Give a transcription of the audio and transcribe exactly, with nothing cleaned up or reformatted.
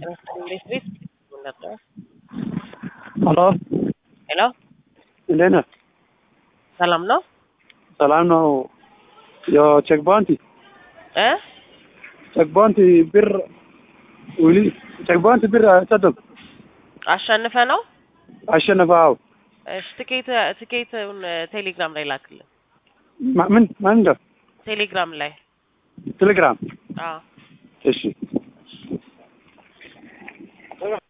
English please. Hello, Hello? Elena. ሰላም ነው? ሰላም ነው። የቼክ ባንክ እ ቼክ ባንክ ብር ውሊ ቼክ ባንክ ብር አይሰጥም። አሸንፈ ነው? አሸነፈው። እሺ ትኬት ትኬቱን ቴሌግራም ላይ ላክልኝ። ምን ማን እንደ ቴሌግራም ላይ ቴሌግራም አዎ እሺ